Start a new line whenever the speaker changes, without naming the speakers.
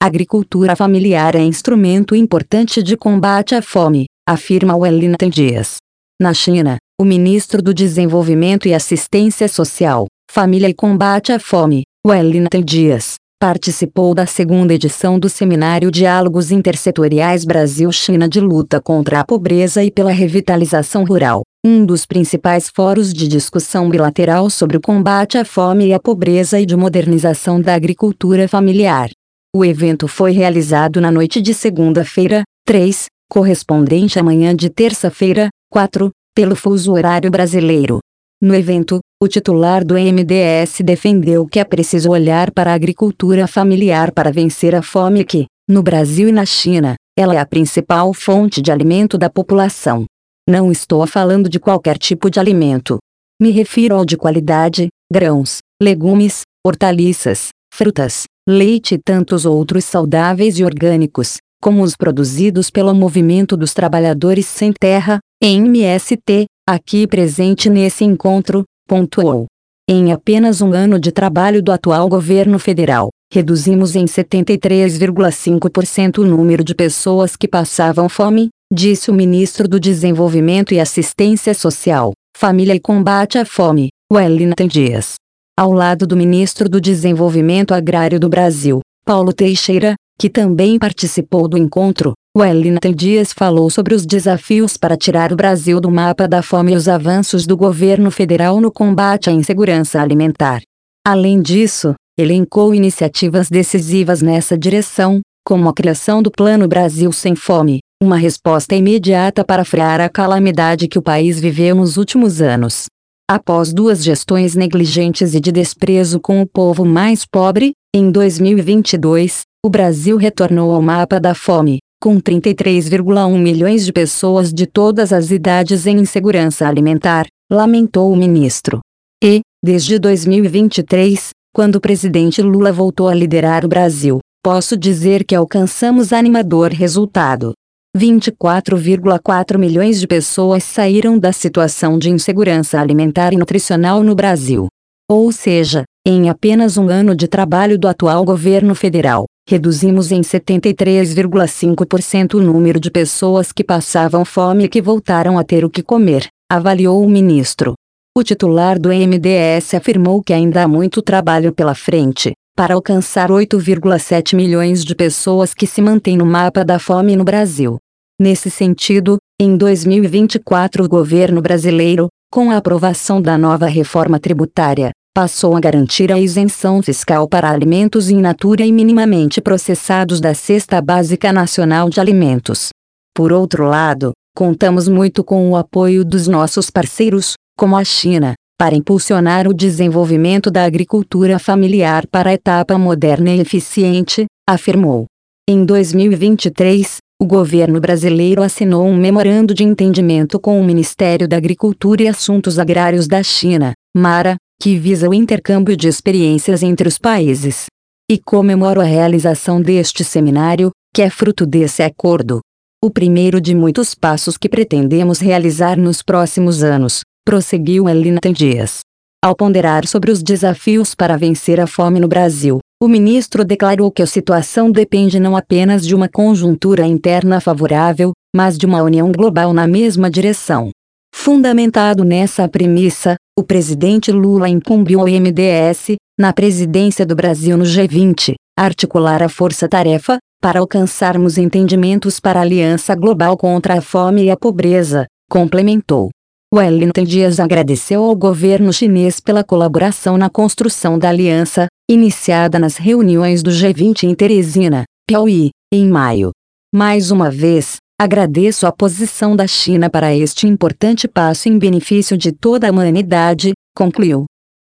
agricultura familiar é instrumento importante de combate à fome, afirma Wellington Dias. Na China, o ministro do Desenvolvimento e Assistência Social, Família e Combate à Fome, Wellington Dias, participou da segunda edição do Seminário Diálogos Intersetoriais Brasil-China de Luta contra a Pobreza e pela Revitalização Rural, um dos principais fóruns de discussão bilateral sobre o combate à fome e à pobreza e de modernização da agricultura familiar. O evento foi realizado na noite de segunda-feira, 3, correspondente à manhã de terça-feira, 4, pelo fuso horário brasileiro. No evento, o titular do MDS defendeu que é preciso olhar para a agricultura familiar para vencer a fome e que, no Brasil e na China, ela é a principal fonte de alimento da população. Não estou falando de qualquer tipo de alimento. Me refiro ao de qualidade, grãos, legumes, hortaliças, frutas, leite e tantos outros saudáveis e orgânicos, como os produzidos pelo Movimento dos Trabalhadores Sem Terra, MST, aqui presente nesse encontro, pontuou. Em apenas um ano de trabalho do atual governo federal, reduzimos em 73,5% o número de pessoas que passavam fome, disse o ministro do Desenvolvimento e Assistência Social, Família e Combate à Fome, Wellington Dias. Ao lado do ministro do Desenvolvimento Agrário do Brasil, Paulo Teixeira, que também participou do encontro, Wellington Dias falou sobre os desafios para tirar o Brasil do mapa da fome e os avanços do governo federal no combate à insegurança alimentar. Além disso, elencou iniciativas decisivas nessa direção, como a criação do Plano Brasil Sem Fome, uma resposta imediata para frear a calamidade que o país viveu nos últimos anos. Após 2 gestões negligentes e de desprezo com o povo mais pobre, em 2022, o Brasil retornou ao mapa da fome, com 33,1 milhões de pessoas de todas as idades em insegurança alimentar, lamentou o ministro. E, desde 2023, quando o presidente Lula voltou a liderar o Brasil, posso dizer que alcançamos animador resultado. 24,4 milhões de pessoas saíram da situação de insegurança alimentar e nutricional no Brasil. Ou seja, em apenas um ano de trabalho do atual governo federal, reduzimos em 73,5% o número de pessoas que passavam fome e que voltaram a ter o que comer, avaliou o ministro. O titular do MDS afirmou que ainda há muito trabalho pela frente, para alcançar 8,7 milhões de pessoas que se mantêm no mapa da fome no Brasil. Nesse sentido, em 2024 o governo brasileiro, com a aprovação da nova reforma tributária, passou a garantir a isenção fiscal para alimentos in natura e minimamente processados da Cesta Básica Nacional de Alimentos. Por outro lado, contamos muito com o apoio dos nossos parceiros, como a China, para impulsionar o desenvolvimento da agricultura familiar para a etapa moderna e eficiente, afirmou. Em 2023, o governo brasileiro assinou um memorando de entendimento com o Ministério da Agricultura e Assuntos Agrários da China, MARA, que visa o intercâmbio de experiências entre os países. E comemoro a realização deste seminário, que é fruto desse acordo. O primeiro de muitos passos que pretendemos realizar nos próximos anos, prosseguiu Wellington Dias. Ao ponderar sobre os desafios para vencer a fome no Brasil, o ministro declarou que a situação depende não apenas de uma conjuntura interna favorável, mas de uma união global na mesma direção. Fundamentado nessa premissa, o presidente Lula incumbiu ao MDS, na presidência do Brasil no G20, a articular a força-tarefa, para alcançarmos entendimentos para a Aliança Global contra a Fome e a Pobreza, complementou. Wellington Dias agradeceu ao governo chinês pela colaboração na construção da aliança, iniciada nas reuniões do G20 em Teresina, Piauí, em maio. Mais uma vez, agradeço a posição da China para este importante passo em benefício de toda a humanidade, concluiu.